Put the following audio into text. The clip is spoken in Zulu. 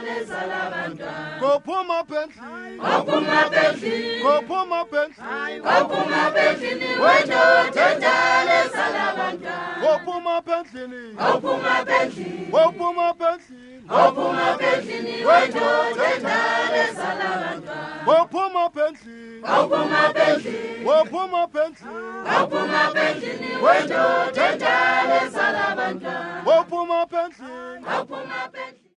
Kophuma pendlini, Kophuma pendlini, kophuma pendlini, kophuma pendlini, wendoda endala ezala abantwana. kophuma pendlini, Kophuma pendlini, kophuma pendlini, kophuma pendlini, wendoda endala ezala abantwana. kophuma pendlini, Kophuma pendlini, kophuma pendlini, kophuma pendlini, wendoda endala ezala abantwana. kophuma pendlini. Kophuma pendlini.